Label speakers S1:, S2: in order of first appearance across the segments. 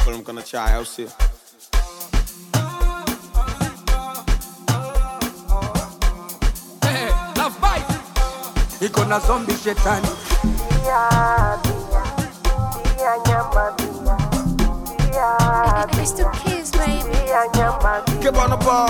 S1: Polemka na chai, au sio?
S2: Iko na zombie shetani.
S3: It's the kids, baby.
S1: Keep on the bar.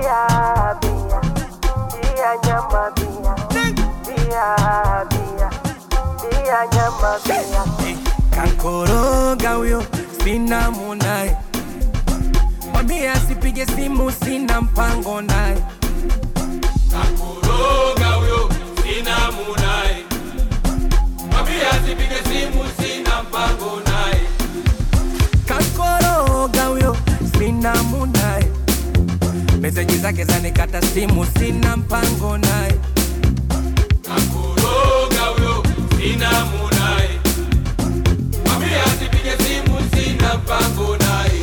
S2: Kankoroga huyo sina munaye, mwambie asipige simu sina mpango naye.
S4: Kankoroga huyo sina munaye, mwambie asipige simu sina mpango naye.
S2: Kankoroga huyo sina munaye, meseji zake zanikata simu sina mpango naye.
S4: Kankoroga huyo sina munaye, mwambie asipige simu sina mpango naye.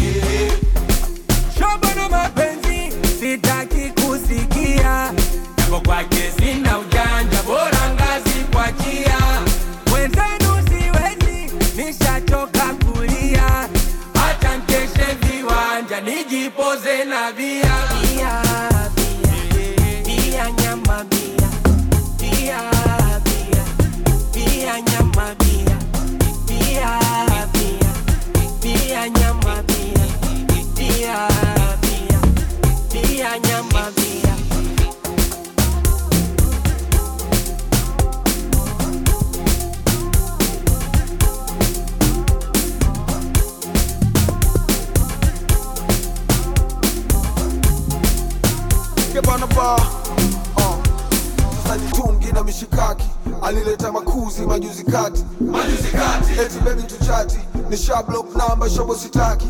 S2: Shobo na mapenzi sitaki kusikia, yako kwake sina ujanja, bora ngazi kwa chia. Wenzenu siwezi, nishachoka kulia, acha nkeshe viwanja nijipoze na bia. Bia, bia, bia nyama bia, bia, bia, bia nyama bia, bia, bia, bia nyama bia, bia, bia, bia nyama bia.
S1: Keep on the bar. Sasa jitungi na mishikaki, alileta makuzi majuzi kati. Eti baby tuchati, nisha block number shobo sitaki.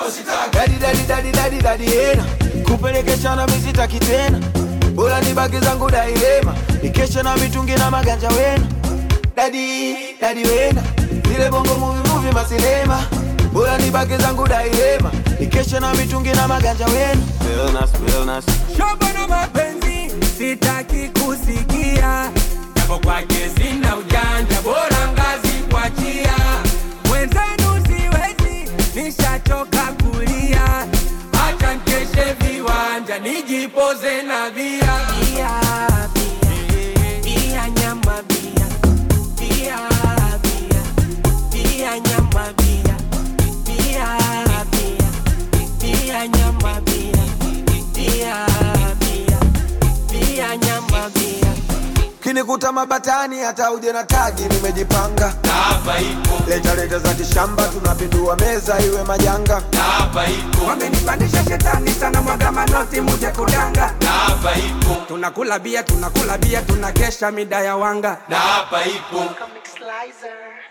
S1: Daddy ena, kupelekesha na misitaki tena. Bora nibaki zangu dailema, nikesha na mitungi na maganja wena. Daddy wena, zile bongo movie masinema. Bora nibaki zangu dailema, nikesha na mitungi na maganja wena. Realness.
S2: Shobo na mapenzi sitaki kusikia, yako kwake sina ujanja, bora ngazi kwa chia. Wenzenu siwezi, nishachoka kulia, acha nkeshe viwanja nijipoze na bia. Bia, bia, bia nyama bia, bia, bia, bia nyama bia, bia, bia, bia nyama bia, bia, bia, bia nyama bia.
S1: Kinikuta mabatani hata uje na tagi nimejipanga.
S4: Na hapa ipo,
S1: Leta za kishamba tunapindua meza iwe majanga.
S4: na hapa ipo,
S2: Wamenipandisha shetani sana, mwaga manoti muje kudanga.
S4: na hapa ipo,
S2: Tunakula bia, tunakesha mida ya wanga.
S4: na hapa ipo.
S3: Comic Slicer.